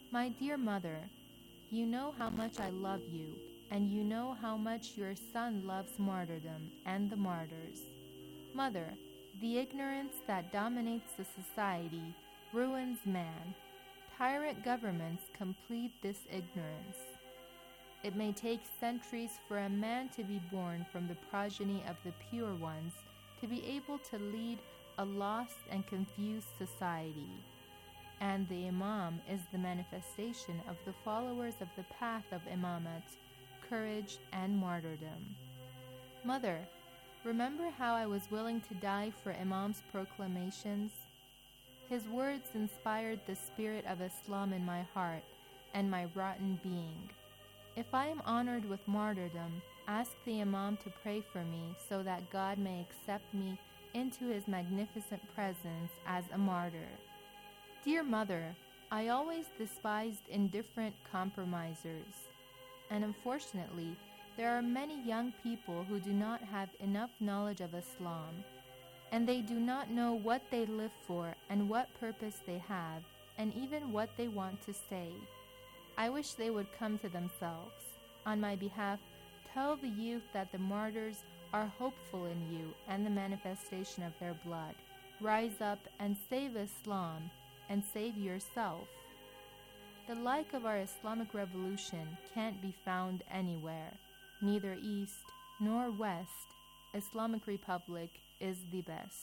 My dear mother, you know how much I love you, and you know how much your son loves martyrdom and the martyrs. Mother, the ignorance that dominates the society ruins man. Tyrant governments complete this ignorance. It may take centuries for a man to be born from the progeny of the pure ones to be able to lead a lost and confused society. And the Imam is the manifestation of the followers of the path of Imamat, courage and martyrdom. Mother, remember how I was willing to die for Imam's proclamations? His words inspired the spirit of Islam in my heart and my rotten being. If I am honored with martyrdom, ask the Imam to pray for me so that God may accept me into his magnificent presence as a martyr. Dear Mother, I always despised indifferent compromisers, and unfortunately, there are many young people who do not have enough knowledge of Islam, and they do not know what they live for and what purpose they have, and even what they want to say. I wish they would come to themselves. On my behalf, tell the youth that the martyrs are hopeful in you and the manifestation of their blood. Rise up and save Islam, and save yourself. The like of our Islamic revolution can't be found anywhere. Neither East nor West. Islamic Republic is the best.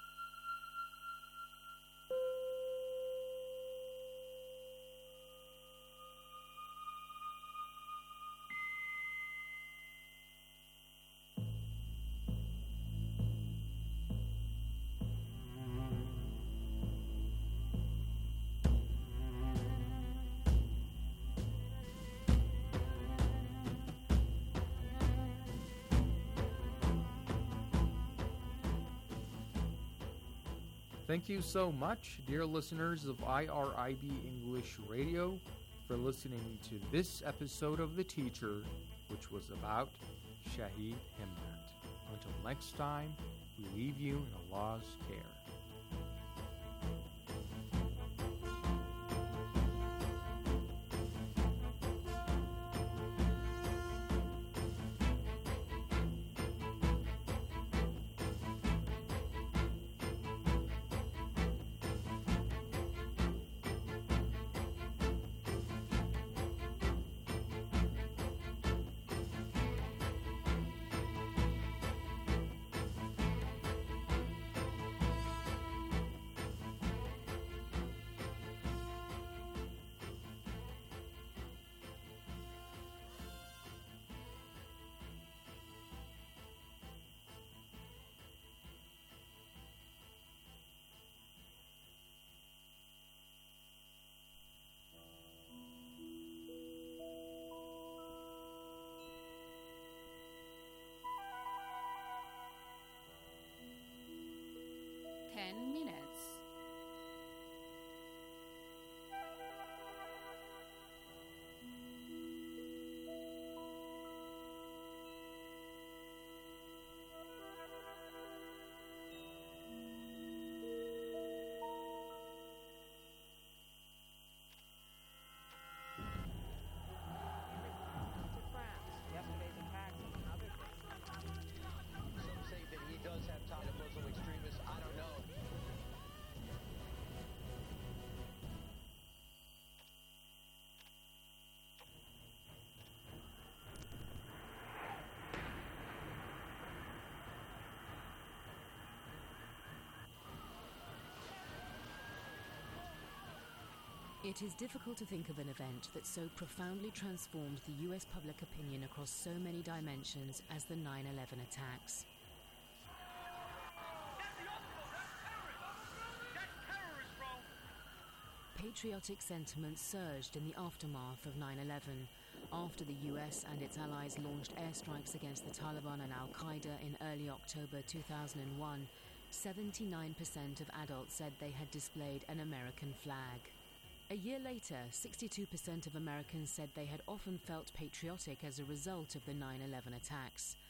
Thank you so much, dear listeners of IRIB English Radio, for listening to this episode of The Teacher, which was about Shahid Himmat. Until next time, we leave you in Allah's care. Minutes. Yesterday's attacks and other things. Some say that he does have ties to Muslim extremists. I don't know. It is difficult to think of an event that so profoundly transformed the US public opinion across so many dimensions as the 9/11 attacks. Patriotic sentiment surged in the aftermath of 9/11, after the US and its allies launched airstrikes against the Taliban and Al-Qaeda in early October 2001. 79% of adults said they had displayed an American flag. A year later, 62% of Americans said they had often felt patriotic as a result of the 9/11 attacks.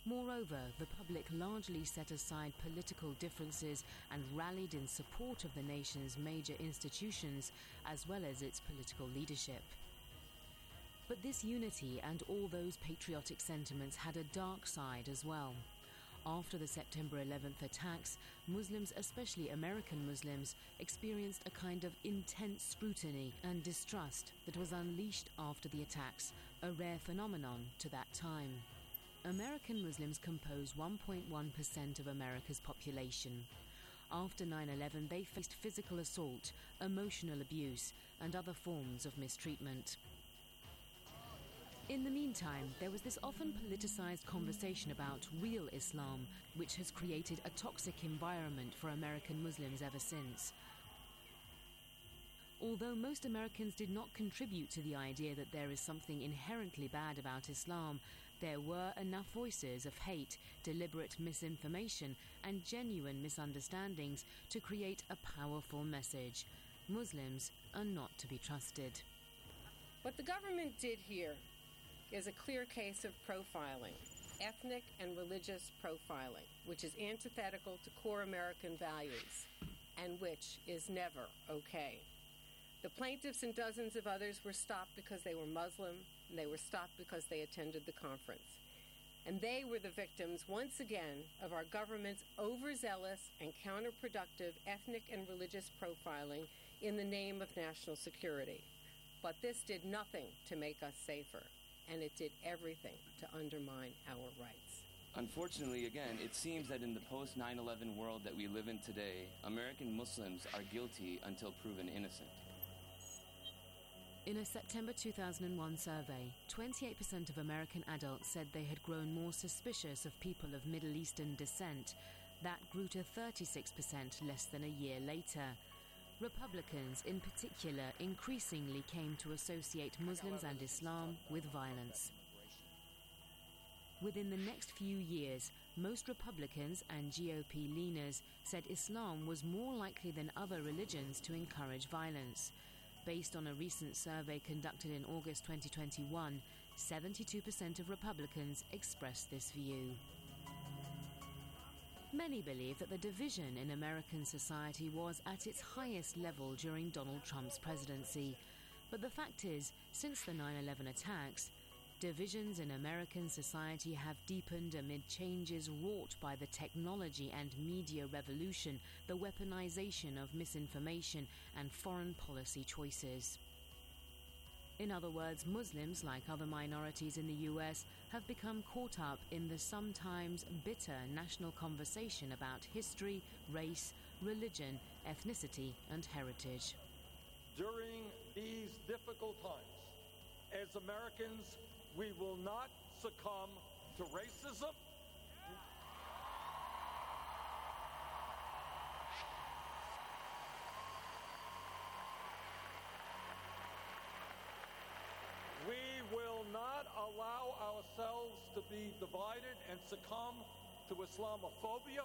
Moreover, the public largely set aside political differences and rallied in support of the nation's major institutions as well as its political leadership. But this unity and all those patriotic sentiments had a dark side as well. After the September 11th attacks, Muslims, especially American Muslims, experienced a kind of intense scrutiny and distrust that was unleashed after the attacks, a rare phenomenon to that time. American Muslims compose 1.1% of America's population. After 9/11, they faced physical assault, emotional abuse, and other forms of mistreatment. In the meantime, there was this often politicized conversation about real Islam, which has created a toxic environment for American Muslims ever since. Although most Americans did not contribute to the idea that there is something inherently bad about Islam, there were enough voices of hate, deliberate misinformation, and genuine misunderstandings to create a powerful message. Muslims are not to be trusted. What the government did here is a clear case of profiling, ethnic and religious profiling, which is antithetical to core American values and which is never okay. The plaintiffs and dozens of others were stopped because they were Muslim, and they were stopped because they attended the conference. And they were the victims, once again, of our government's overzealous and counterproductive ethnic and religious profiling in the name of national security. But this did nothing to make us safer, and it did everything to undermine our rights. Unfortunately, again, it seems that in the post-9/11 world that we live in today, American Muslims are guilty until proven innocent. In a September 2001 survey, 28% of American adults said they had grown more suspicious of people of Middle Eastern descent. That grew to 36% less than a year later. Republicans, in particular, increasingly came to associate Muslims and Islam with violence. Within the next few years, most Republicans and GOP leaners said Islam was more likely than other religions to encourage violence. Based on a recent survey conducted in August 2021, 72% of Republicans expressed this view. Many believe that the division in American society was at its highest level during Donald Trump's presidency. But the fact is, since the 9/11 attacks, divisions in American society have deepened amid changes wrought by the technology and media revolution, the weaponization of misinformation, and foreign policy choices. In other words, Muslims, like other minorities in the US, have become caught up in the sometimes bitter national conversation about history, race, religion, ethnicity, and heritage. During these difficult times, as Americans, we will not succumb to racism. We will not allow ourselves to be divided and succumb to Islamophobia.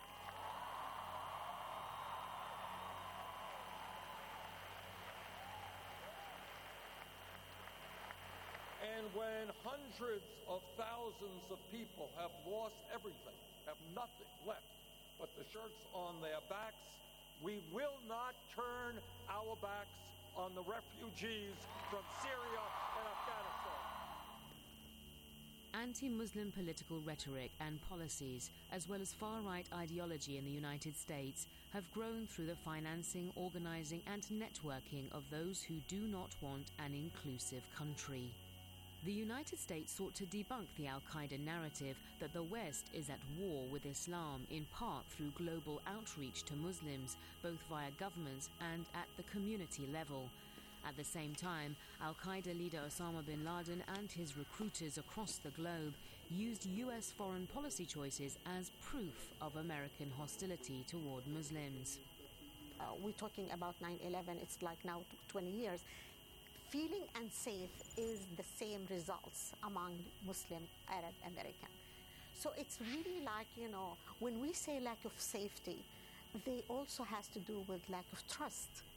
And when hundreds of thousands of people have lost everything, have nothing left but the shirts on their backs, we will not turn our backs on the refugees from Syria and Afghanistan. Anti-Muslim political rhetoric and policies, as well as far-right ideology in the United States, have grown through the financing, organizing, and networking of those who do not want an inclusive country. The United States sought to debunk the al-Qaeda narrative that the West is at war with Islam, in part through global outreach to Muslims, both via governments and at the community level. At the same time, al-Qaeda leader Osama bin Laden and his recruiters across the globe used U.S. foreign policy choices as proof of American hostility toward Muslims. We're talking about 9/11, it's like now 20 years. Feeling unsafe is the same results among Muslim, Arab, American. So it's really like, when we say lack of safety, they also has to do with lack of trust.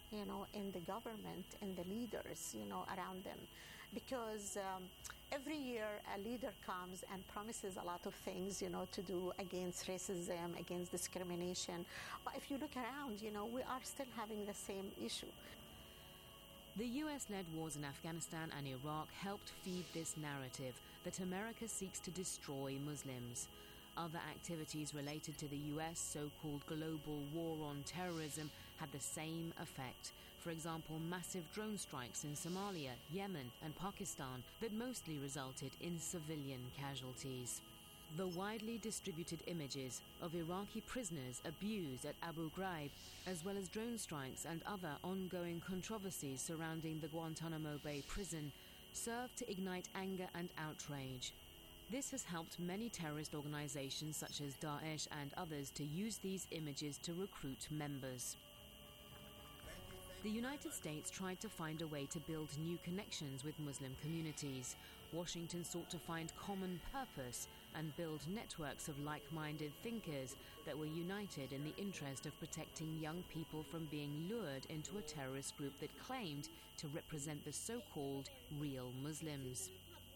in the government, in the leaders, around them. Because every year a leader comes and promises a lot of things, to do against racism, against discrimination. But if you look around, we are still having the same issue. The US-led wars in Afghanistan and Iraq helped feed this narrative that America seeks to destroy Muslims. Other activities related to the US so-called global war on terrorism had the same effect. For example, massive drone strikes in Somalia, Yemen and Pakistan that mostly resulted in civilian casualties. The widely distributed images of Iraqi prisoners abused at Abu Ghraib, as well as drone strikes and other ongoing controversies surrounding the Guantanamo Bay prison, served to ignite anger and outrage. This has helped many terrorist organizations such as Daesh and others to use these images to recruit members. The United States tried to find a way to build new connections with Muslim communities. Washington sought to find common purpose and build networks of like-minded thinkers that were united in the interest of protecting young people from being lured into a terrorist group that claimed to represent the so-called real Muslims.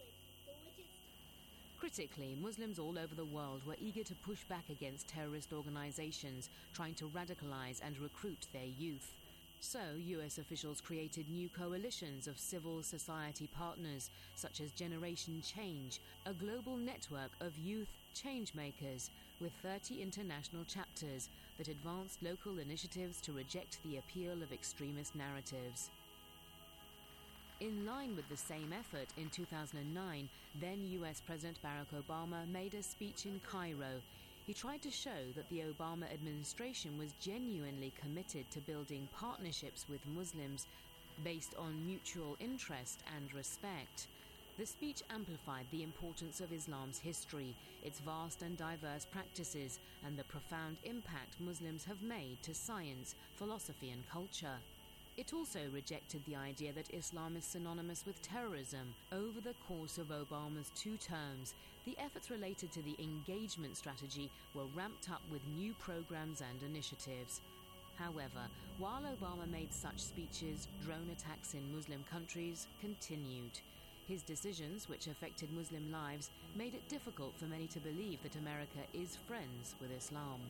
Critically, Muslims all over the world were eager to push back against terrorist organizations trying to radicalize and recruit their youth. So, US officials created new coalitions of civil society partners, such as Generation Change, a global network of youth changemakers with 30 international chapters that advanced local initiatives to reject the appeal of extremist narratives. In line with the same effort, in 2009, then US President Barack Obama made a speech in Cairo. He tried to show that the Obama administration was genuinely committed to building partnerships with Muslims based on mutual interest and respect. The speech amplified the importance of Islam's history, its vast and diverse practices, and the profound impact Muslims have made to science, philosophy, and culture. It also rejected the idea that Islam is synonymous with terrorism. Over the course of Obama's 2 terms, the efforts related to the engagement strategy were ramped up with new programs and initiatives. However, while Obama made such speeches, drone attacks in Muslim countries continued. His decisions, which affected Muslim lives, made it difficult for many to believe that America is friends with Islam.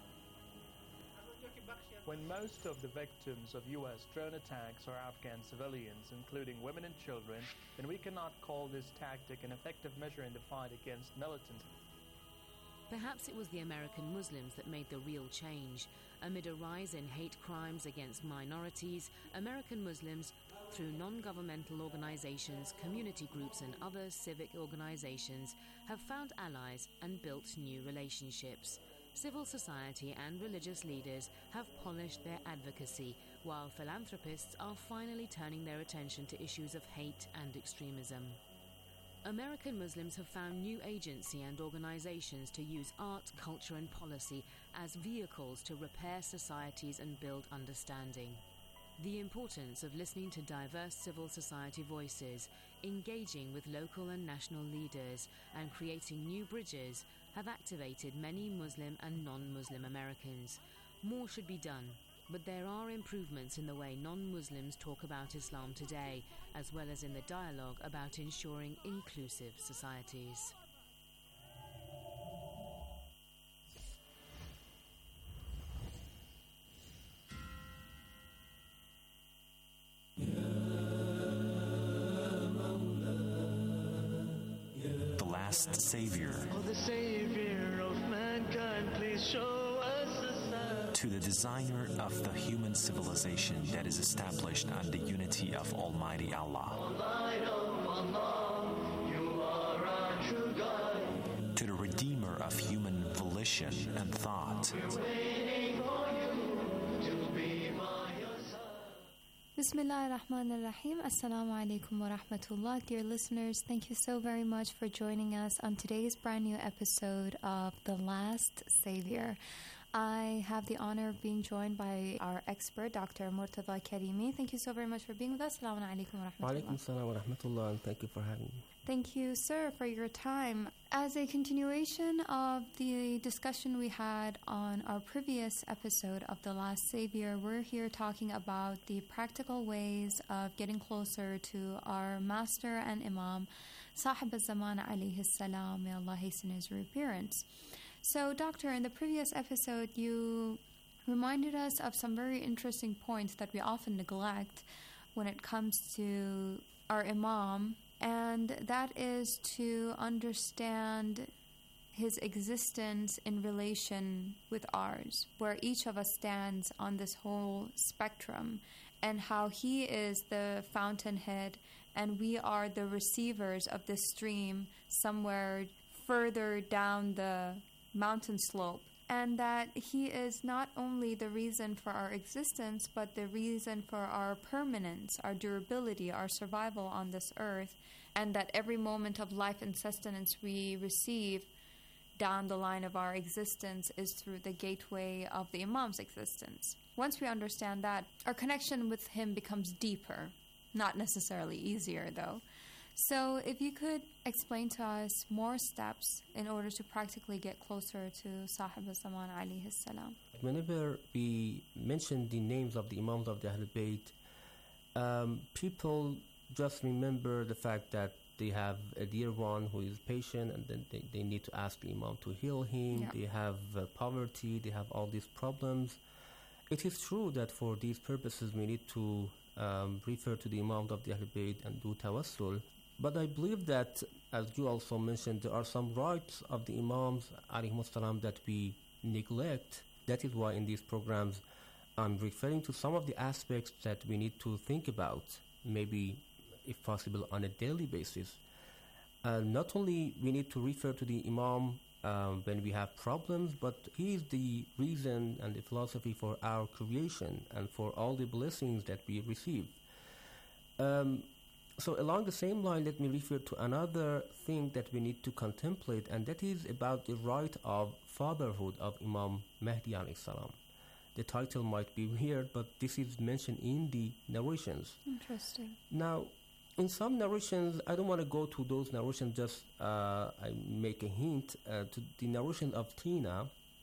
When most of the victims of U.S. drone attacks are Afghan civilians, including women and children, then we cannot call this tactic an effective measure in the fight against militants. Perhaps it was the American Muslims that made the real change. Amid a rise in hate crimes against minorities, American Muslims, through non-governmental organizations, community groups and other civic organizations, have found allies and built new relationships. Civil society and religious leaders have polished their advocacy, while philanthropists are finally turning their attention to issues of hate and extremism. American Muslims have found new agency and organizations to use art, culture and policy as vehicles to repair societies and build understanding. The importance of listening to diverse civil society voices, engaging with local and national leaders, and creating new bridges have activated many Muslim and non-Muslim Americans. More should be done, but there are improvements in the way non-Muslims talk about Islam today, as well as in the dialogue about ensuring inclusive societies. The last Savior. Oh, the Savior of mankind, please show us a sign. To the designer of the human civilization that is established on the unity of Almighty Allah. Light of Allah, you are our true guide. To the redeemer of human volition and thought. We're waiting for you to be by your side. Bismillah ar-Rahman ar-Rahim. Assalamu alaikum wa rahmatullah. Dear listeners, thank you so very much for joining us on today's brand new episode of The Last Savior. I have the honor of being joined by our expert, Dr. Murtada Karimi. Thank you so very much for being with us. Assalamu alaikum wa rahmatullah. Wa alaikum assalam wa rahmatullah, and thank you for having me. Thank you, sir, for your time. As a continuation of the discussion we had on our previous episode of The Last Savior, we're here talking about the practical ways of getting closer to our master and Imam, Sahib al-Zaman alayhi salam, may Allah hasten his reappearance. So, Doctor, in the previous episode, you reminded us of some very interesting points that we often neglect when it comes to our Imam, and that is to understand his existence in relation with ours, where each of us stands on this whole spectrum, and how he is the fountainhead and we are the receivers of this stream somewhere further down the mountain slope, and that he is not only the reason for our existence, but the reason for our permanence, our durability, our survival on this earth, and that every moment of life and sustenance we receive down the line of our existence is through the gateway of the Imam's existence. Once we understand that, our connection with him becomes deeper, not necessarily easier though. So if you could explain to us more steps in order to practically get closer to Sahib al-Zaman alayhi salam. Whenever we mention the names of the Imams of the Ahlul Bayt, people just remember the fact that they have a dear one who is patient, and then they need to ask the Imam to heal him. Yeah. They have poverty, they have all these problems. It is true that for these purposes we need to refer to the Imam of the Ahlul Bayt and do tawassul. But I believe that, as you also mentioned, there are some rights of the Imams alayhimussalam that we neglect. That is why in these programs I'm referring to some of the aspects that we need to think about, maybe if possible on a daily basis. Not only we need to refer to the Imam when we have problems, but he is the reason and the philosophy for our creation and for all the blessings that we receive. So along the same line, let me refer to another thing that we need to contemplate, and that is about the right of fatherhood of Imam Mahdi alayhi salam. The title might be weird, but this is mentioned in the narrations. Interesting. Now, in some narrations, I don't want to go to those narrations, just I make a hint to the narration of Tina,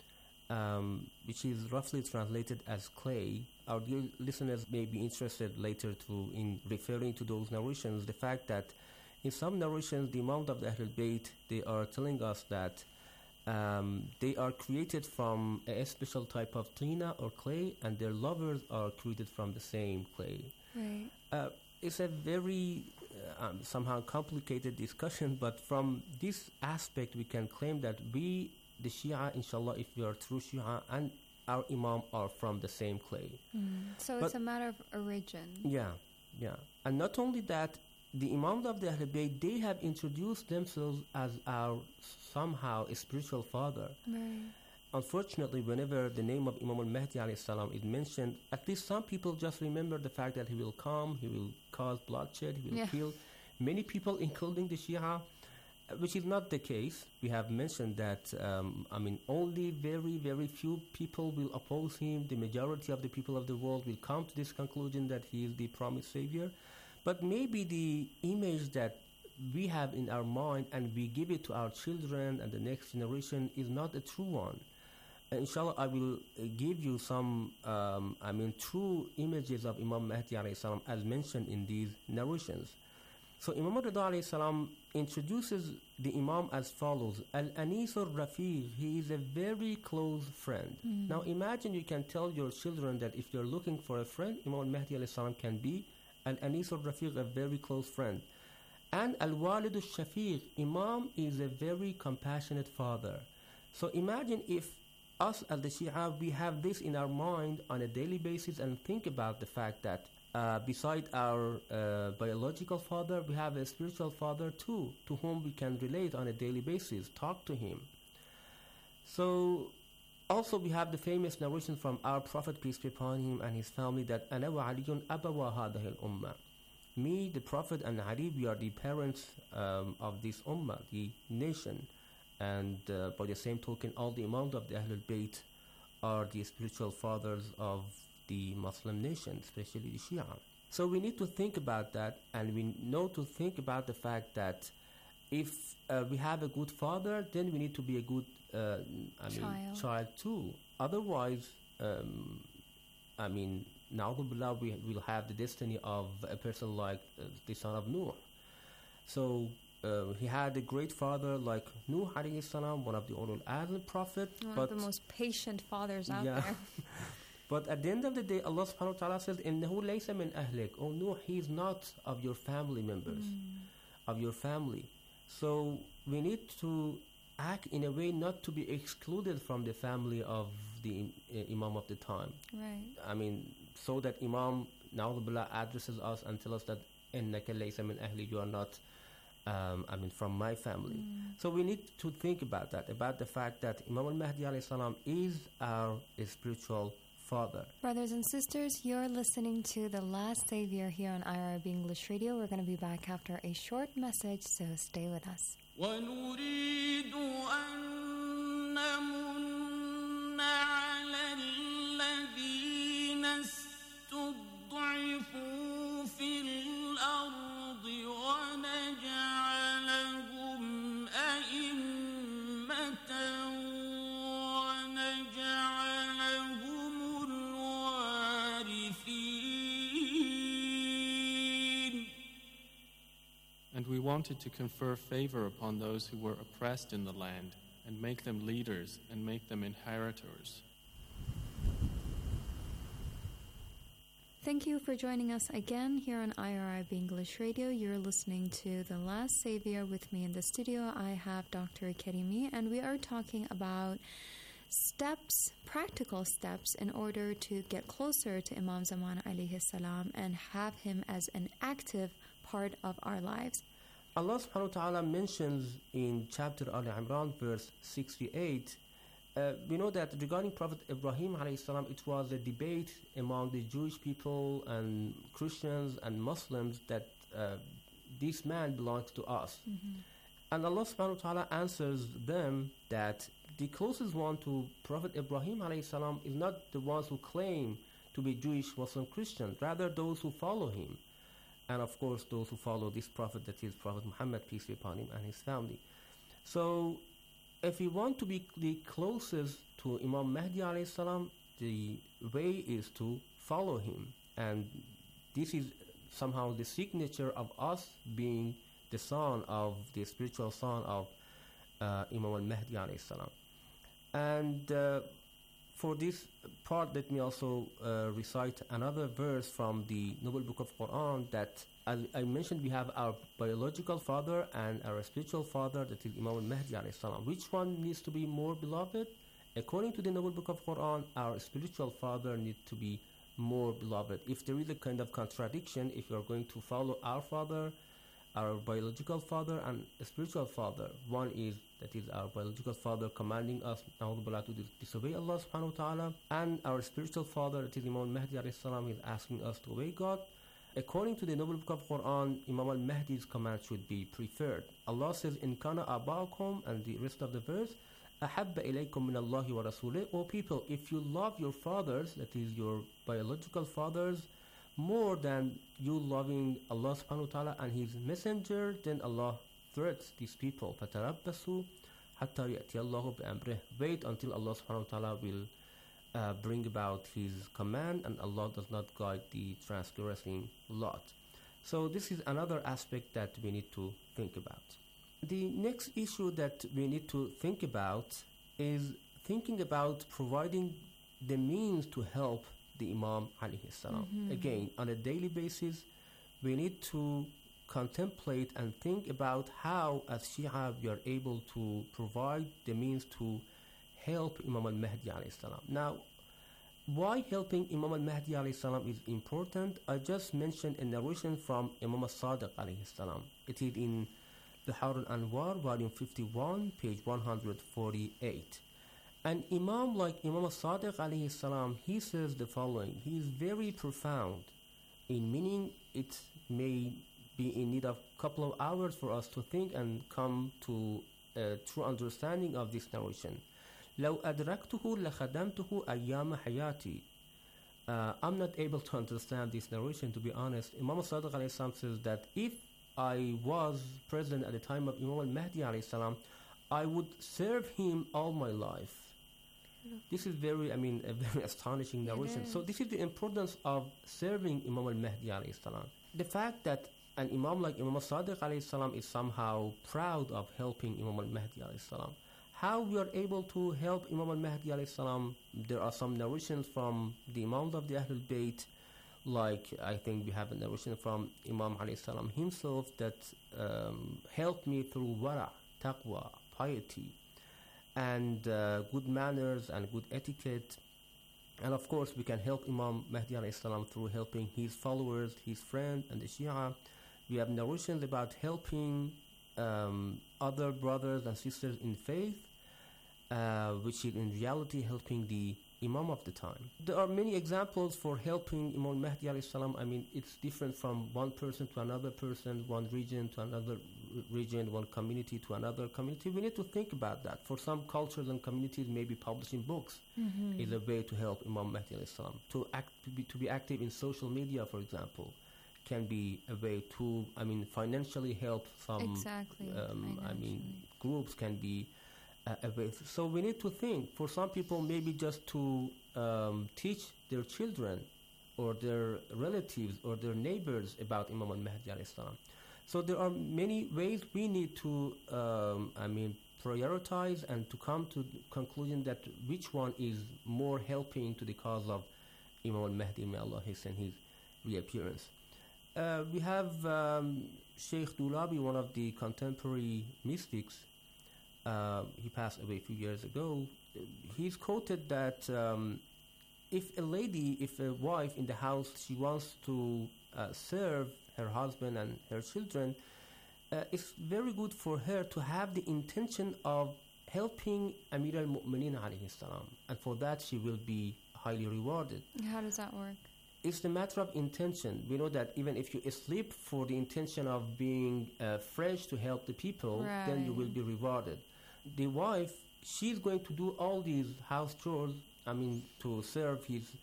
which is roughly translated as clay. Our dear listeners may be interested later in referring to those narrations, the fact that in some narrations, the Imam of the Ahlul Bayt, they are telling us that they are created from a special type of tina or clay, and their lovers are created from the same clay. Right. It's a very somehow complicated discussion, but from this aspect we can claim that we, the Shia, inshallah, if we are true Shia, and our Imam are from the same clay. So it's a matter of origin. Yeah. And not only that, the Imams of the Ahlul Bayt, they have introduced themselves as our somehow spiritual father. Right. Unfortunately, whenever the name of Imam al-Mahdi alayhi salam is mentioned, at least some people just remember the fact that he will come, he will cause bloodshed, he will kill many people, including the Shia, which is not the case. We have mentioned that, only very, very few people will oppose him. The majority of the people of the world will come to this conclusion that he is the promised savior. But maybe the image that we have in our mind and we give it to our children and the next generation is not a true one. Inshallah, I will give you some, true images of Imam Mahdi alayhi salam as mentioned in these narrations. So Imam Rida alayhi salam introduces the Imam as follows: Al-Anis al-Rafiq, he is a very close friend. Now imagine you can tell your children that if you're looking for a friend, Imam Mahdi alayhi salam can be Al-Anis al-Rafiq, a very close friend. And Al-Walid al-Shafiq, Imam is a very compassionate father. So imagine if us as the Shia, we have this in our mind on a daily basis and think about the fact that beside our biological father, we have a spiritual father too, to whom we can relate on a daily basis, talk to him. So also we have the famous narration from our Prophet, peace be upon him, and his family, that أَنَا وَعَلِيٌّ أَبَوَا هَذَهِ الْأُمَّةِ, me, the Prophet, and Ali, we are the parents of this ummah, the nation. And by the same token, all the Imams of the Ahlul Bayt are the spiritual fathers of the Muslim nation, especially the Shia. So we need to think about that, and we know to think about the fact that if we have a good father, then we need to be a good child too. Otherwise, na'udhu we will have the destiny of a person like the son of Nuh. So he had a great father like Nuh alayhi salam, one of the Ulul Azm prophet. One of the most patient fathers out there. But at the end of the day, Allah subhanahu wa ta'ala says, إِنَّهُ لَيْسَ مِنْ أَهْلِكَ. Oh no, he is not of your family members, of your family. So we need to act in a way not to be excluded from the family of the Imam of the time. Right. I mean, so that Imam Na'udhu addresses us and tells us that إِنَّكَ لَيْسَ مِنْ أَهْلِ, you are not from my family. So we need to think about that, about the fact that Imam al-Mahdi alayhi salam is our spiritual father. Brothers and sisters, you're listening to The Last Savior here on IRIB English Radio. We're going to be back after a short message, so stay with us. وَنُرِيدُ أَن نَّمُنَّ عَلَى الَّذِينَ اسْتُضْعِفُوا فِي الْأَرْضِ وَنَجْعَلَهُمْ أَئِمَّةً وَنَجْعَلَهُمُ الْوَارِثِينَ. And we wanted to confer favor upon those who were oppressed in the land, and make them leaders, and make them inheritors. Thank you for joining us again here on IRIB English Radio. You're listening to The Last Savior. With me in the studio, I have Dr. Karimi, and we are talking about steps, practical steps, in order to get closer to Imam Zaman alayhi salam and have him as an active part of our lives. Allah subhanahu wa ta'ala mentions in chapter Al Imran, verse 68, we know that regarding Prophet Ibrahim alayhi salam, it was a debate among the Jewish people and Christians and Muslims that this man belongs to us. And Allah subhanahu wa ta'ala answers them that the closest one to Prophet Ibrahim alayhi salam is not the ones who claim to be Jewish, Muslim, Christian, rather those who follow him. And of course those who follow this prophet, that is Prophet Muhammad, peace be upon him, and his family. So if we want to be the closest to Imam Mahdi alayhi salam, the way is to follow him. And this is somehow the signature of us being the son of the spiritual son of Imam al-Mahdi alayhi salam. And for this part, let me also recite another verse from the Noble Book of Quran that, as I mentioned, we have our biological father and our spiritual father, that is Imam al-Mahdi alayhi salam. Which one needs to be more beloved? According to the Noble Book of Quran, our spiritual father needs to be more beloved. If there is a kind of contradiction, if you are going to follow our father, our biological father, and spiritual father, one is, that is our biological father commanding us to disobey Allah subhanahu wa ta'ala, and our spiritual father, that is Imam al-Mahdi alayhi salam, is asking us to obey God. According to the Noble Book of Quran, Imam al-Mahdi's command should be preferred. Allah says, in kana aba'akum, and the rest of the verse, ahabba ilaykum min Allahi wa rasulih. O people, if you love your fathers, that is your biological fathers, more than you loving Allah subhanahu wa ta'ala and his messenger, then Allah threats these people. فَتَرَبَّسُوا حَتَّى يَأْتِيَ اللَّهُ بِأَمْرِهِ. Wait until Allah subhanahu wa ta'ala will bring about his command, and Allah does not guide the transgressing lot. So this is another aspect that we need to think about. The next issue that we need to think about is thinking about providing the means to help the Imam alayhi salam. Again, on a daily basis, we need to contemplate and think about how, as Shia, we are able to provide the means to help Imam al-Mahdi alayhi salam. Now, why helping Imam al-Mahdi alayhi salam is important? I just mentioned a narration from Imam al-Sadiq alayhi salam. It is in Bihar al-Anwar, volume 51, page 148. An Imam like Imam al-Sadiq alayhi salam, he says the following. He is very profound in meaning. It may be in need of a couple of hours for us to think and come to a true understanding of this narration. لو أدركته لخدمته أيام حياتي. I'm not able to understand this narration, to be honest. Imam Sadiq alayhi salam says that if I was present at the time of Imam al-Mahdi alayhi salam, I would serve him all my life. This is a very astonishing narration. So this is the importance of serving Imam al-Mahdi alayhi salam. The fact that an Imam like Imam Sadiq alayhi salam is somehow proud of helping Imam al-Mahdi alayhi salam. How we are able to help Imam al-Mahdi alayhi salam, there are some narrations from the Imams of the Ahlul Bayt, like I think we have a narration from Imam alayhi salam himself that helped me through wara, taqwa, piety, and good manners and good etiquette. And of course we can help Imam Mahdi alayhi salam through helping his followers, his friends and the Shia. We have narrations about helping other brothers and sisters in faith, which is in reality helping the Imam of the time. There are many examples for helping Imam Mahdi alayhi salam. It's different from one person to another person, one region to another region, one community to another community. We need to think about that. For some cultures and communities, maybe publishing books is a way to help Imam Mahdi alayhi salam. To be active in social media, for example, can be a way to financially help some groups can be a way. So we need to think. For some people, maybe just to teach their children or their relatives or their neighbors about Imam al-Mahdi alayhi salam. So there are many ways we need to prioritize and to come to the conclusion that which one is more helping to the cause of Imam al-Mahdi, may Allah hasten his reappearance. We have Sheikh Dulabi, one of the contemporary mystics. He passed away a few years ago. He's quoted that if a wife in the house, she wants to serve her husband and her children, it's very good for her to have the intention of helping Amir al-Mu'mineen alayhi salam, and for that she will be highly rewarded. How does that work? It's the matter of intention. We know that even if you sleep for the intention of being fresh to help the people, then you will be rewarded. The wife, she's going to do all these house chores, to serve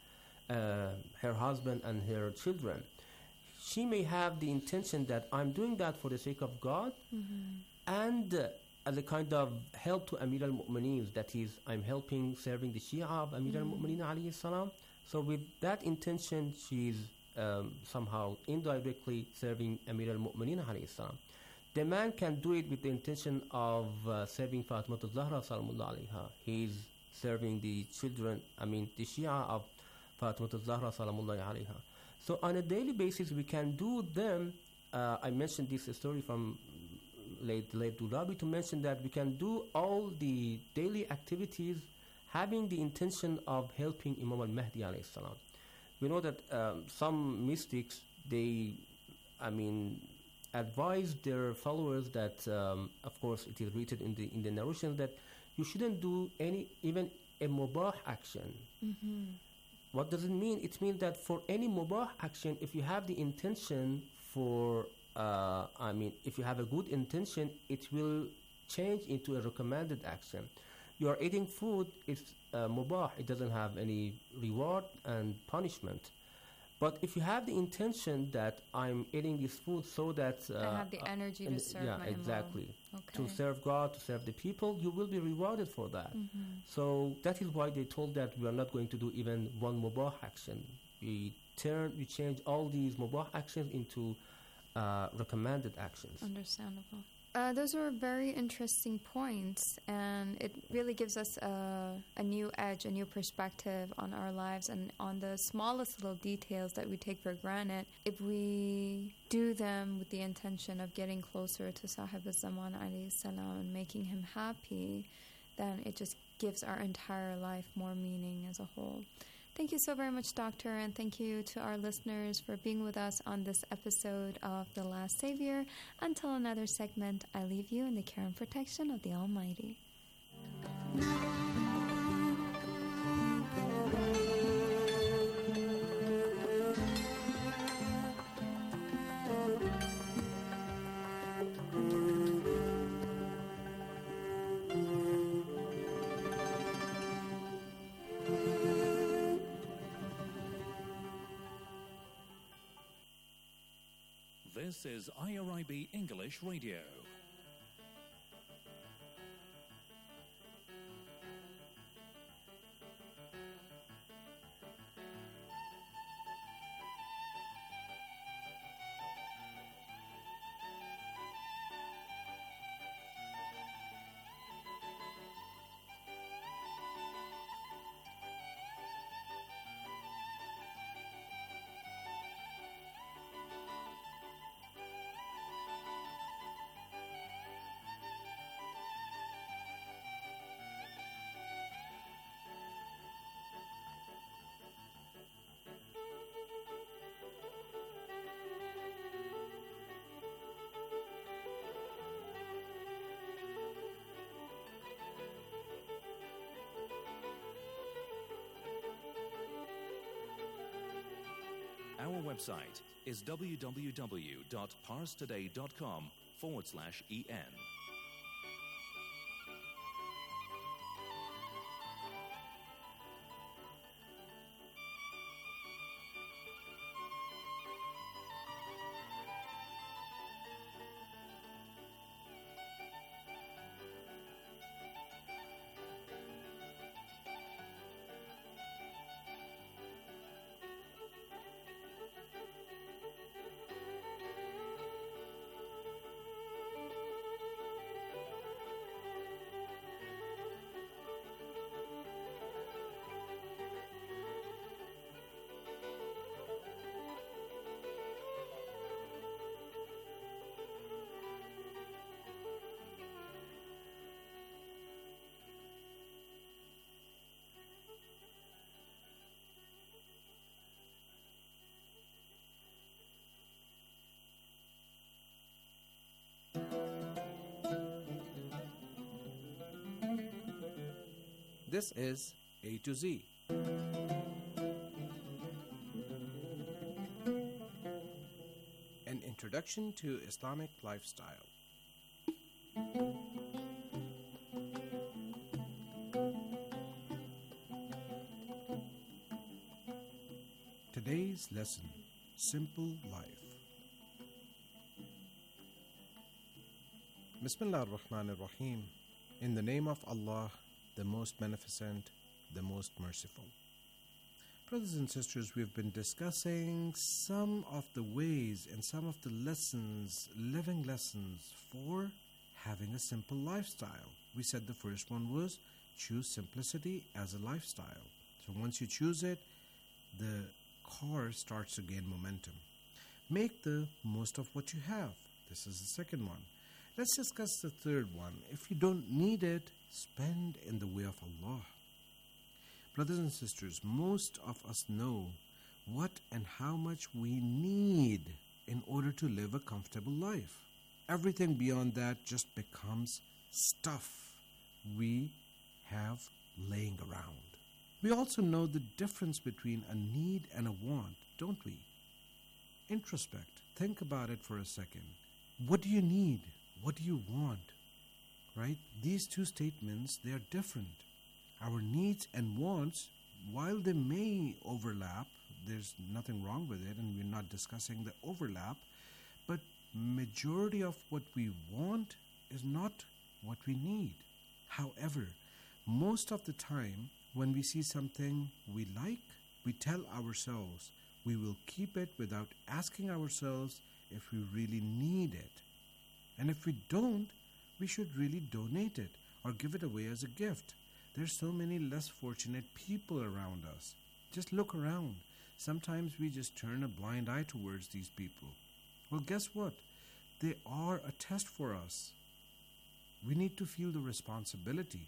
her husband and her children. She may have the intention that I'm doing that for the sake of God, and as a kind of help to Amir al-Mu'mineen, that is, I'm helping serving the Shia of Amir al-Mu'mineen alayhi salam. So with that intention, she's somehow indirectly serving Amir al-Mu'mineen alayhi salam. The man can do it with the intention of serving Fatima al-Zahra salamullah alayha. He's serving the children, the Shia of Fatima al-Zahra salamullah alayha. So on a daily basis, we can do them. I mentioned this story from late Dulabi to mention that we can do all the daily activities having the intention of helping Imam al-Mahdi alayhi salam. We know that some mystics, they advise their followers that, of course, it is written in the narration that you shouldn't do even a mubah action. What does it mean? It means that for any mubah action, if you have the intention for, if you have a good intention, it will change into a recommended action. You are eating food, it's mubah, it doesn't have any reward and punishment. But if you have the intention that I'm eating this food so that I have the energy to serve my exactly. Okay. To serve God, to serve the people, you will be rewarded for that. So that is why they told that we are not going to do even one mubah action. We change all these mubah actions into recommended actions. Understandable. Those are very interesting points, and it really gives us a new edge, a new perspective on our lives and on the smallest little details that we take for granted. If we do them with the intention of getting closer to Sahib al-Zaman alayhi salam and making him happy, then it just gives our entire life more meaning as a whole. Thank you so very much, Doctor, and thank you to our listeners for being with us on this episode of The Last Savior. Until another segment, I leave you in the care and protection of the Almighty. This is IRIB English Radio. Our website is www.parstoday.com/en. This is A to Z. An introduction to Islamic lifestyle. Today's lesson, Simple Life. Bismillah ar-Rahman ar-Rahim. In the name of Allah, the most beneficent, the most merciful. Brothers and sisters, we've been discussing some of the ways and some of the lessons, living lessons for having a simple lifestyle. We said the first one was choose simplicity as a lifestyle. So once you choose it, the car starts to gain momentum. Make the most of what you have. This is the second one. Let's discuss the third one. If you don't need it, spend in the way of Allah. Brothers and sisters, most of us know what and how much we need in order to live a comfortable life. Everything beyond that just becomes stuff we have laying around. We also know the difference between a need and a want, don't we? Introspect. Think about it for a second. What do you need? What do you want? Right? These two statements, they are different. Our needs and wants, while they may overlap, there's nothing wrong with it, and we're not discussing the overlap, but majority of what we want is not what we need. However, most of the time, when we see something we like, we tell ourselves we will keep it without asking ourselves if we really need it. And if we don't, we should really donate it or give it away as a gift. There's so many less fortunate people around us. Just look around. Sometimes we just turn a blind eye towards these people. Well, guess what? They are a test for us. We need to feel the responsibility.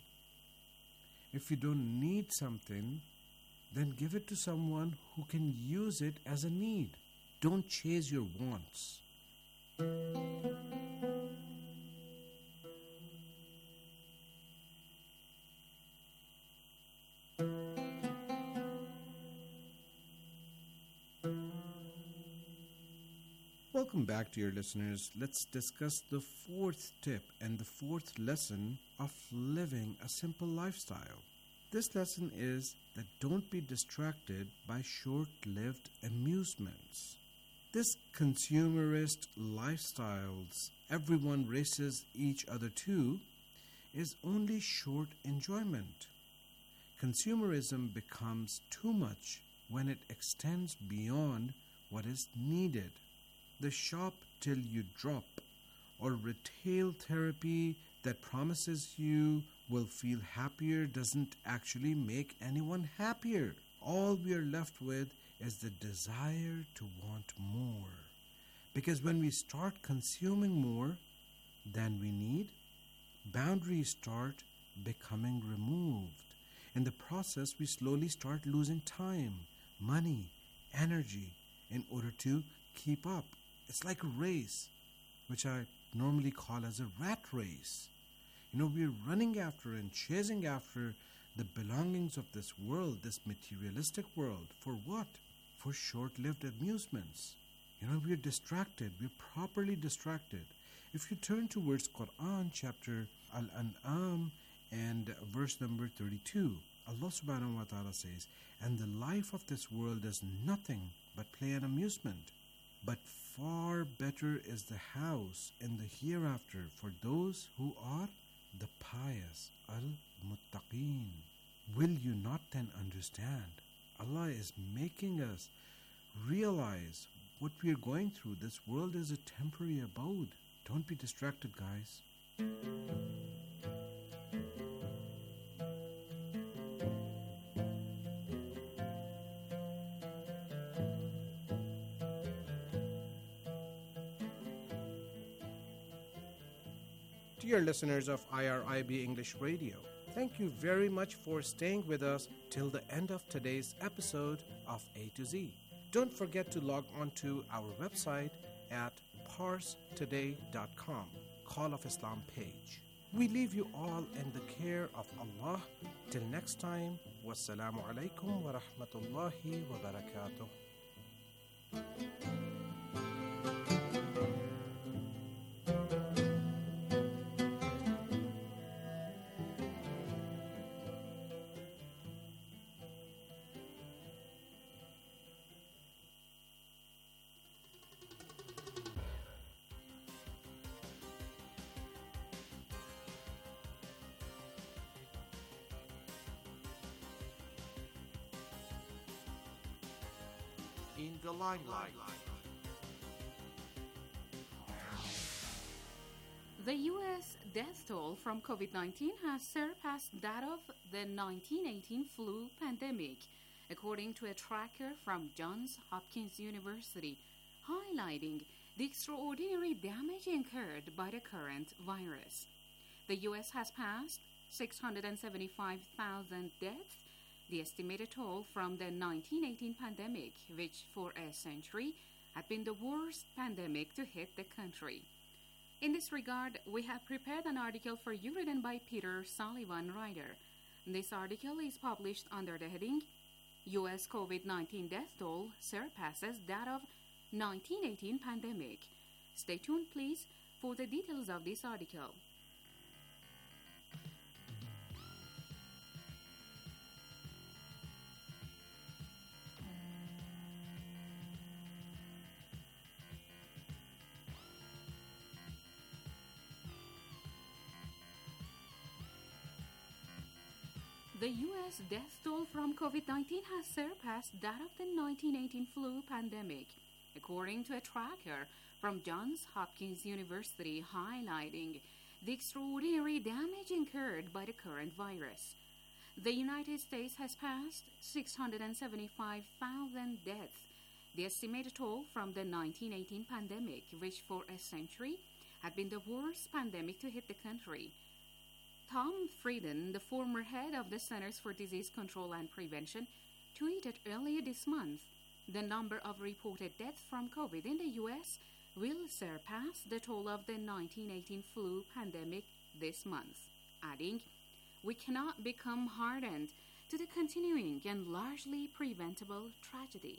If you don't need something, then give it to someone who can use it as a need. Don't chase your wants. Welcome back, dear listeners. Let's discuss the fourth tip and the fourth lesson of living a simple lifestyle. This lesson is that don't be distracted by short-lived amusements. This consumerist lifestyles everyone races each other to is only short enjoyment. Consumerism becomes too much when it extends beyond what is needed. The shop till you drop or retail therapy that promises you will feel happier doesn't actually make anyone happier. All we are left with is the desire to want more. Because when we start consuming more than we need, boundaries start becoming removed. In the process, we slowly start losing time, money, energy in order to keep up. It's like a race, which I normally call as a rat race. We're running after and chasing after the belongings of this world, this materialistic world. For what? For short-lived amusements. We're distracted. We're properly distracted. If you turn towards Quran chapter Al-An'am and verse number 32, Allah subhanahu wa ta'ala says, "And the life of this world is nothing but play and amusement. But far better is the house in the hereafter for those who are the pious, al-muttaqeen." Will you not then understand? Allah is making us realize what we are going through. This world is a temporary abode. Don't be distracted, guys. Dear listeners of IRIB English Radio, thank you very much for staying with us till the end of today's episode of A to Z. Don't forget to log on to our website at parstoday.com, Call of Islam page. We leave you all in the care of Allah. Till next time, wassalamu alaikum wa rahmatullahi wa barakatuh. In the limelight. The U.S. death toll from COVID-19 has surpassed that of the 1918 flu pandemic, according to a tracker from Johns Hopkins University, highlighting the extraordinary damage incurred by the current virus. The U.S. has passed 675,000 deaths, the estimated toll from the 1918 pandemic, which for a century had been the worst pandemic to hit the country. In this regard, we have prepared an article for you written by Peter Sullivan Ryder. This article is published under the heading, U.S. COVID-19 death toll surpasses that of 1918 pandemic. Stay tuned, please, for the details of this article. The U.S. death toll from COVID-19 has surpassed that of the 1918 flu pandemic, according to a tracker from Johns Hopkins University highlighting the extraordinary damage incurred by the current virus. The United States has passed 675,000 deaths, the estimated toll from the 1918 pandemic, which for a century had been the worst pandemic to hit the country. Tom Frieden, the former head of the Centers for Disease Control and Prevention, tweeted earlier this month, the number of reported deaths from COVID in the U.S. will surpass the toll of the 1918 flu pandemic this month, adding, "We cannot become hardened to the continuing and largely preventable tragedy."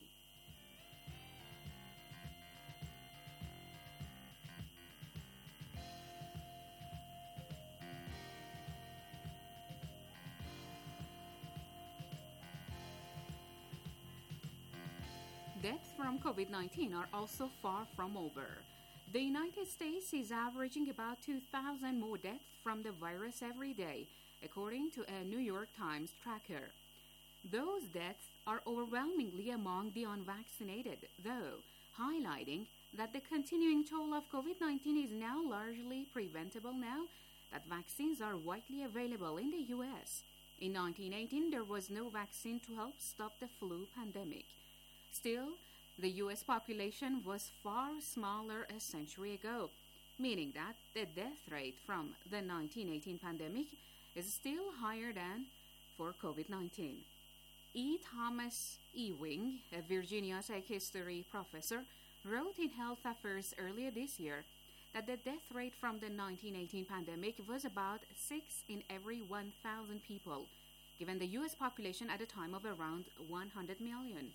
Deaths from COVID-19 are also far from over. The United States is averaging about 2,000 more deaths from the virus every day, according to a New York Times tracker. Those deaths are overwhelmingly among the unvaccinated, though highlighting that the continuing toll of COVID-19 is now largely preventable now that vaccines are widely available in the U.S. In 1918, there was no vaccine to help stop the flu pandemic. Still, the U.S. population was far smaller a century ago, meaning that the death rate from the 1918 pandemic is still higher than for COVID-19. E. Thomas Ewing, a Virginia Tech history professor, wrote in Health Affairs earlier this year that the death rate from the 1918 pandemic was about 6 in every 1,000 people, given the U.S. population at a time of around 100 million.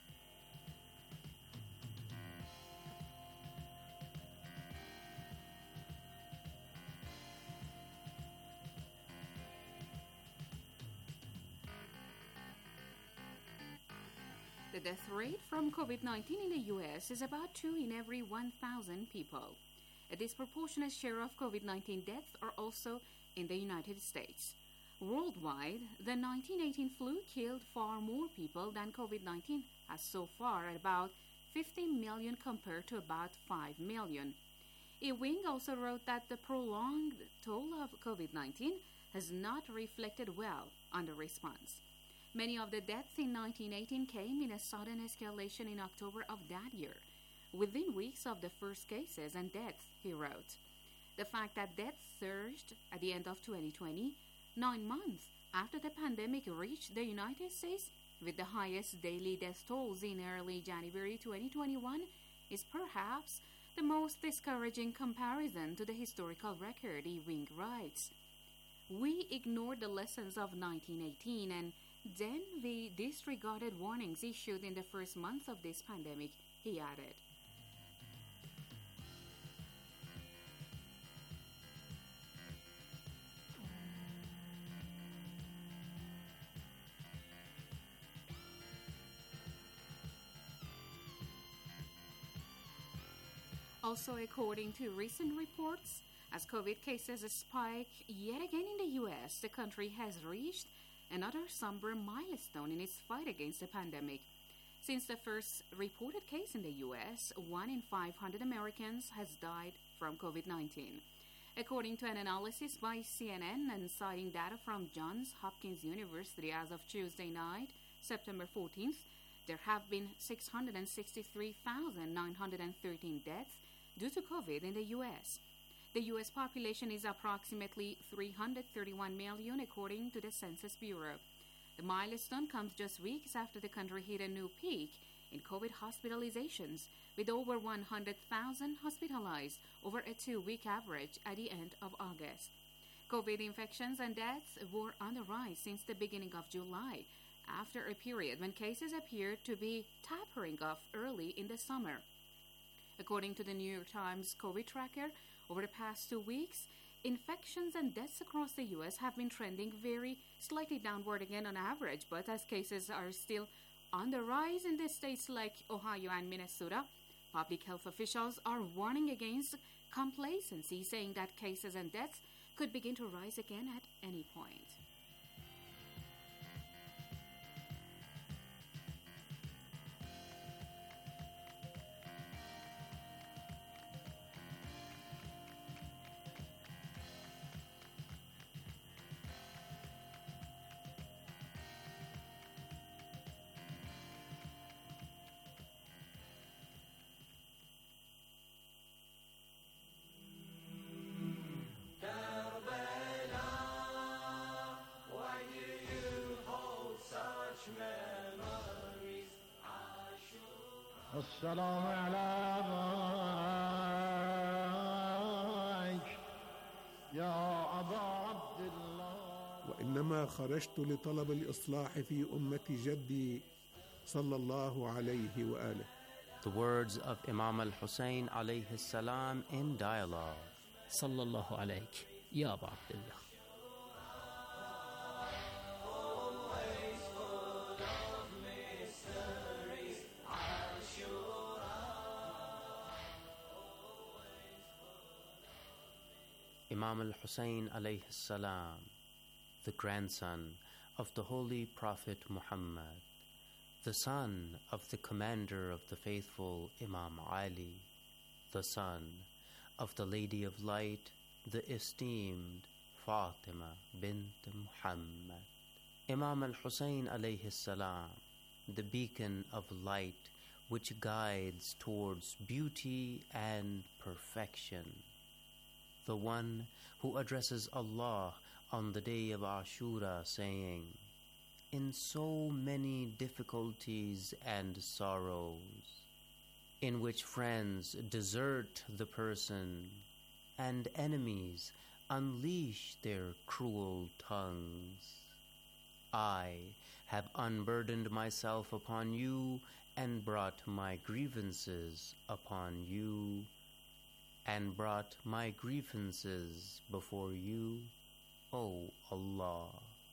The death rate from COVID-19 in the U.S. is about 2 in every 1,000 people. A disproportionate share of COVID-19 deaths are also in the United States. Worldwide, the 1918 flu killed far more people than COVID-19 has so far, at about 50 million compared to about 5 million. Ewing also wrote that the prolonged toll of COVID-19 has not reflected well on the response. Many of the deaths in 1918 came in a sudden escalation in October of that year, within weeks of the first cases and deaths, he wrote. The fact that deaths surged at the end of 2020, 9 months after the pandemic reached the United States, with the highest daily death tolls in early January 2021, is perhaps the most discouraging comparison to the historical record, Ewing writes. We ignored the lessons of 1918 and then we disregarded warnings issued in the first months of this pandemic, he added. Also, according to recent reports, as COVID cases spike yet again in the U.S., the country has reached another somber milestone in its fight against the pandemic. Since the first reported case in the U.S., 1 in 500 Americans has died from COVID-19. According to an analysis by CNN and citing data from Johns Hopkins University as of Tuesday night, September 14th, there have been 663,913 deaths due to COVID in the U.S. The U.S. population is approximately 331 million, according to the Census Bureau. The milestone comes just weeks after the country hit a new peak in COVID hospitalizations, with over 100,000 hospitalized over a 2-week average at the end of August. COVID infections and deaths were on the rise since the beginning of July, after a period when cases appeared to be tapering off early in the summer. According to the New York Times COVID tracker, over the past 2 weeks, infections and deaths across the U.S. have been trending very slightly downward again on average, but as cases are still on the rise in the states like Ohio and Minnesota, public health officials are warning against complacency, saying that cases and deaths could begin to rise again at any point. السلام عليك يا أبا عبد الله. وإنما خرجت لطلب الإصلاح في أمة جدي صلى الله عليه وآله. The words of Imam al-Hussein alayhi salam in dialogue. صلى الله عليك يا أبا عبد الله. Always full of mysteries, Ashura. Imam al-Hussein alayhi salam, the grandson of the Holy Prophet Muhammad, the son of the commander of the faithful Imam Ali, the son of the Lady of Light, the esteemed Fatima bint Muhammad. Imam al-Hussein alayhi salam, the beacon of light which guides towards beauty and perfection, the one who addresses Allah on the day of Ashura saying, "In so many difficulties and sorrows, in which friends desert the person and enemies unleash their cruel tongues, I have unburdened myself upon you and brought my grievances upon you, and brought my grievances before you, O Allah."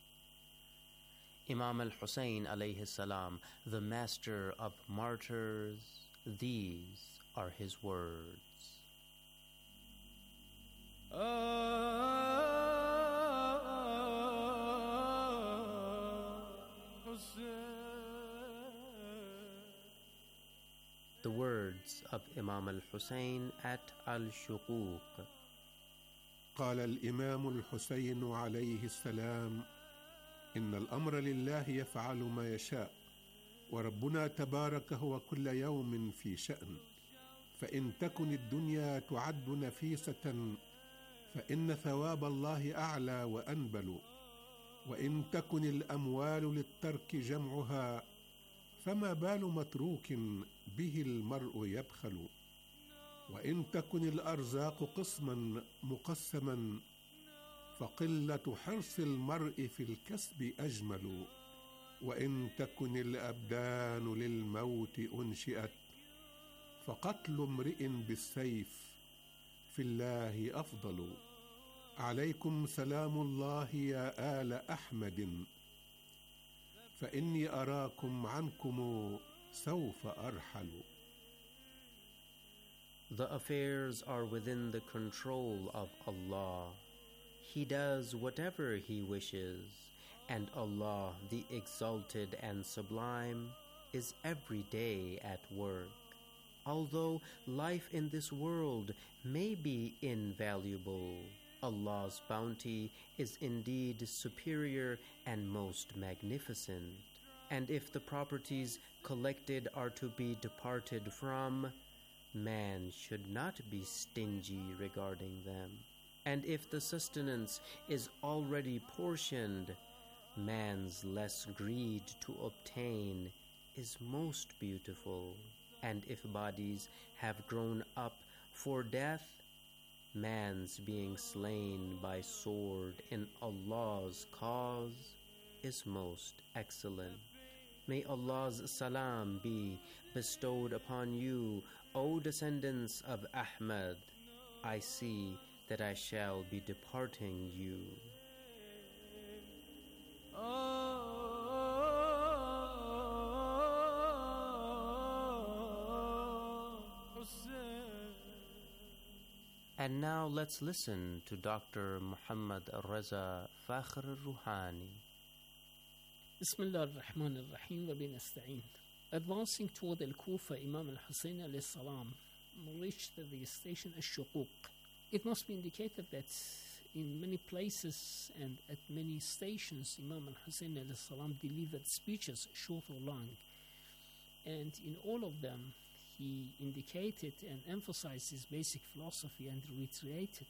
Imam al-Hussein alayhi salam, the master of martyrs, these are his words. The words of Imam al-Hussein at Al-Shuquq. قال الإمام الحسين عليه السلام: إن الأمر لله يفعل ما يشاء، وربنا تبارك هو كل يوم في شأن، فإن تكن الدنيا تعد نفيسة فإن ثواب الله أعلى وأنبل، وإن تكن الأموال للترك جمعها فما بال متروك به المرء يبخل، وإن تكن الأرزاق قسما مقسما فقلة حرص المرء في الكسب أجمل، وإن تكن الأبدان للموت أنشئت فقتل امرئ بالسيف في الله أفضل. عليكم سلام الله يا آل أحمد، فإني أراكم عنكم سوف أرحل. The affairs are within the control of Allah. He does whatever He wishes, and Allah, the Exalted and Sublime, is every day at work. Although life in this world may be invaluable, Allah's bounty is indeed superior and most magnificent. And if the properties collected are to be departed from, man should not be stingy regarding them. And if the sustenance is already portioned, man's less greed to obtain is most beautiful. And if bodies have grown up for death, man's being slain by sword in Allah's cause is most excellent. May Allah's salam be bestowed upon you, O descendants of Ahmad. I see that I shall be departing you. And now let's listen to Dr. Muhammad Reza Fakhr al-Ruhani. Bismillah ar-Rahman ar-Rahim wa binasta'in. Advancing toward Al-Kufa, Imam al-Hussein alayhi salam reached the station Al-Shuquq. It must be indicated that in many places and at many stations, Imam al-Hussein alayhi salam delivered speeches, short or long. And in all of them, he indicated and emphasized his basic philosophy and reiterated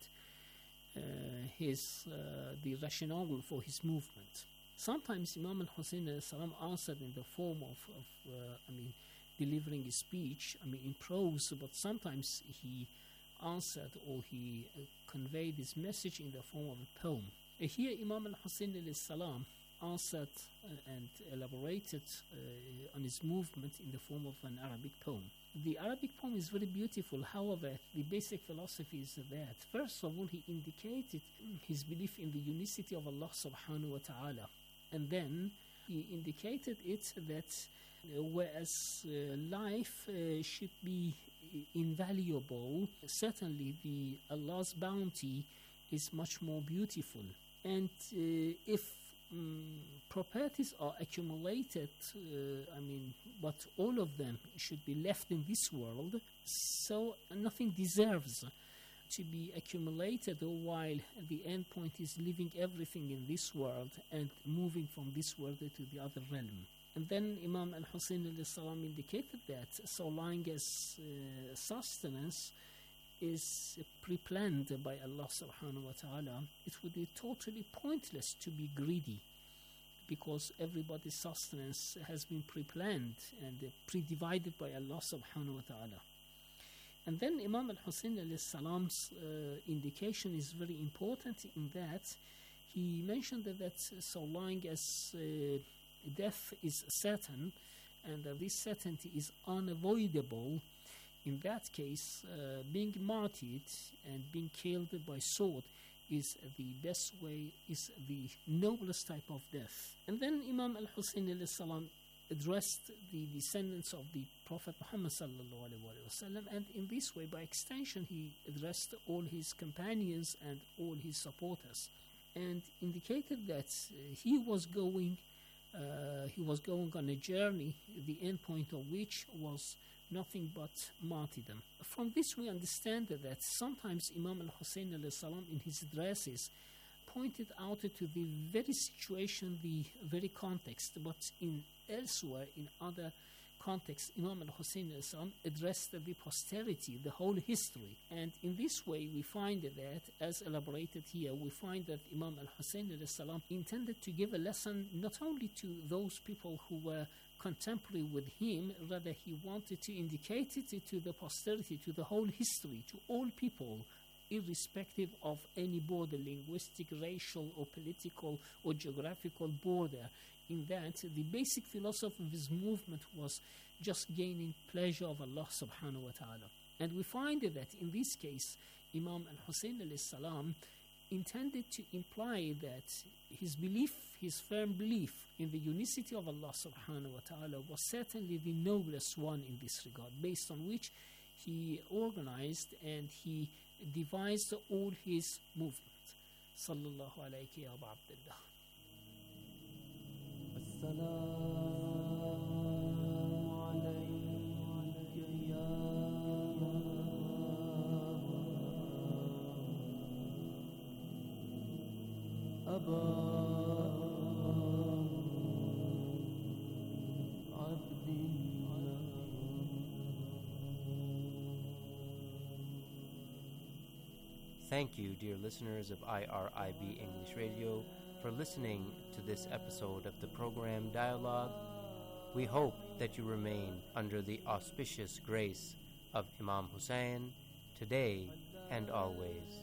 the rationale for his movement. Sometimes Imam al-Hussein alayhi salam answered in the form of delivering a speech, in prose, but sometimes he answered or he conveyed his message in the form of a poem. Here Imam al-Hussein alayhi salam answered and elaborated on his movement in the form of an Arabic poem. The Arabic poem is very beautiful, however, the basic philosophy is that, first of all, he indicated his belief in the unicity of Allah subhanahu wa ta'ala, and then he indicated it that whereas life should be invaluable, certainly Allah's bounty is much more beautiful. And if properties are accumulated, but all of them should be left in this world, so nothing deserves to be accumulated while the end point is leaving everything in this world and moving from this world to the other realm. And then Imam al-Hussein al-Salam indicated that so long as sustenance is pre-planned by Allah subhanahu wa ta'ala, it would be totally pointless to be greedy, because everybody's sustenance has been pre-planned and pre-divided by Allah subhanahu wa ta'ala. And then Imam al-Hussein al-Salam's indication is very important in that he mentioned that so long as death is certain and this certainty is unavoidable, in that case being martyred and being killed by sword is the best way, is the noblest type of death. And then Imam al-Hussein al-Salam addressed the descendants of the Prophet Muhammad sallallahu alaihi wasallam, and in this way, by extension, he addressed all his companions and all his supporters, and indicated that he was going on a journey, the end point of which was nothing but martyrdom. From this, we understand that sometimes Imam al-Hussein al-Salam in his addresses pointed out to the very situation, the very context, but elsewhere in other contexts, Imam al-Hussein al-Salam addressed the posterity, the whole history. And in this way, we find that, as elaborated here, we find that Imam al-Hussein al-Salam intended to give a lesson not only to those people who were contemporary with him, rather he wanted to indicate it to the posterity, to the whole history, to all people, irrespective of any border, linguistic, racial, or political, or geographical border, in that the basic philosophy of his movement was just gaining pleasure of Allah subhanahu wa ta'ala. And we find that in this case, Imam al-Hussein al-Salam intended to imply that his belief, his firm belief in the unicity of Allah subhanahu wa ta'ala was certainly the noblest one in this regard, based on which he organized and he devised all his movement. Sallallahu alayhi ya Abu Abdullah. Thank you, dear listeners of IRIB English Radio, for listening to this episode of the program Dialogue. We hope that you remain under the auspicious grace of Imam Hussein today and always.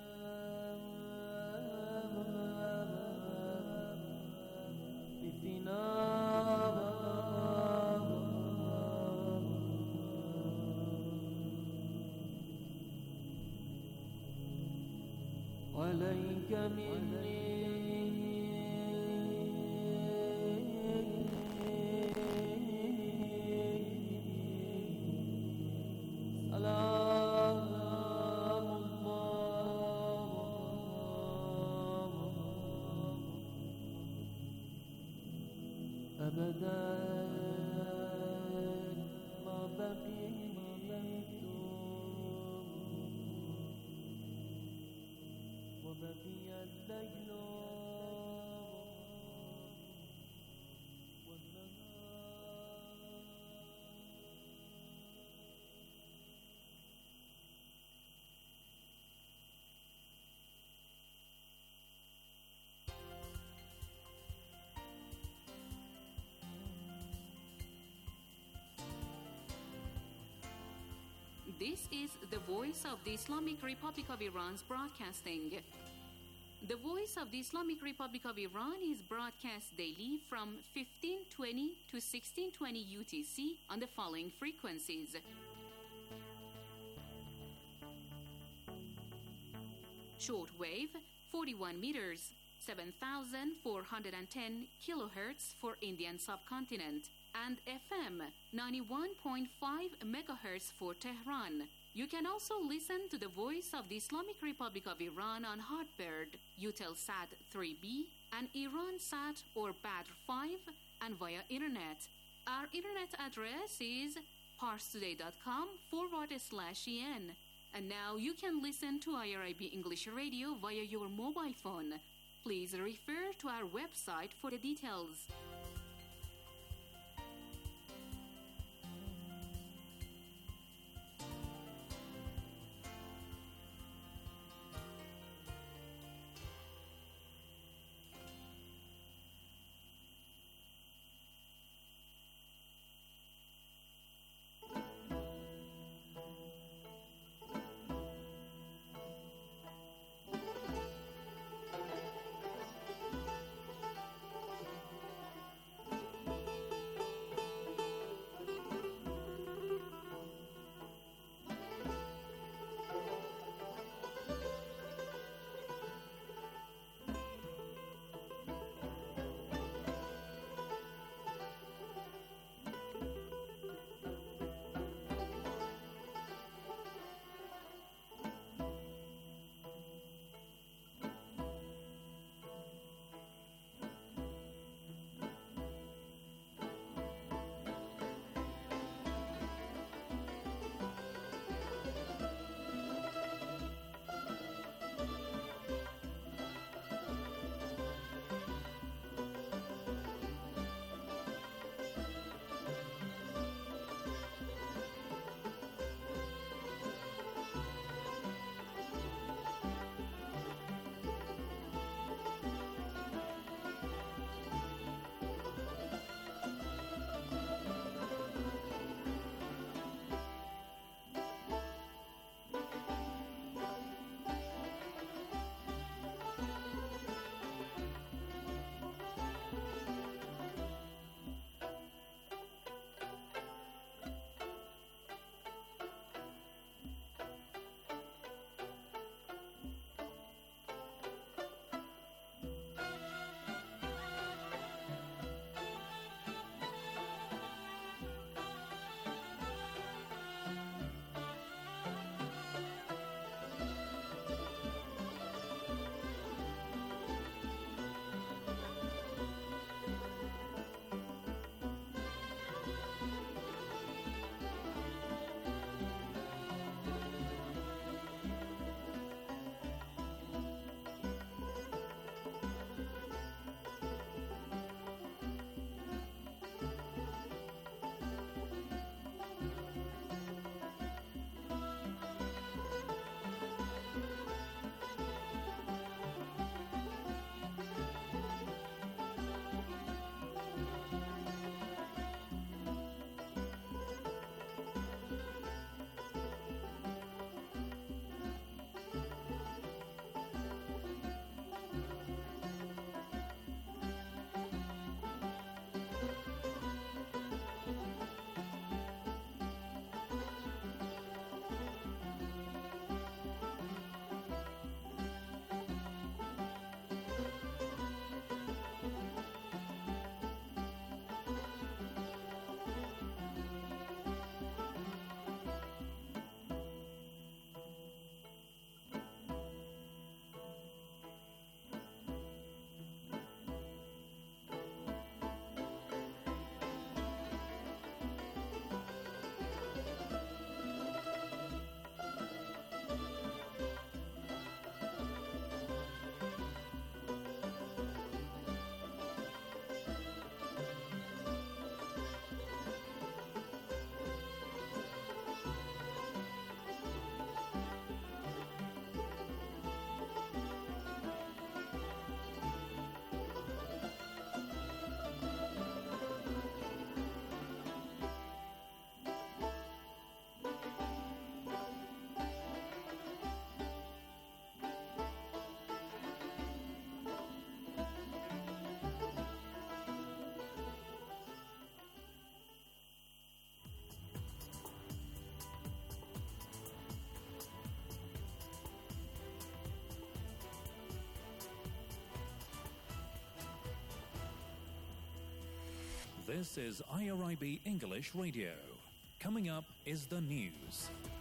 This is the Voice of the Islamic Republic of Iran's broadcasting. The Voice of the Islamic Republic of Iran is broadcast daily from 1520 to 1620 UTC on the following frequencies. Shortwave, 41 meters, 7,410 kilohertz for Indian subcontinent, and FM 91.5 megahertz for Tehran. You can also listen to the Voice of the Islamic Republic of Iran on Hotbird, Eutelsat 3B, and Iransat or Badr 5, and via internet. Our internet address is parstoday.com/en. And now you can listen to IRIB English Radio via your mobile phone. Please refer to our website for the details. This is IRIB English Radio. Coming up is the news.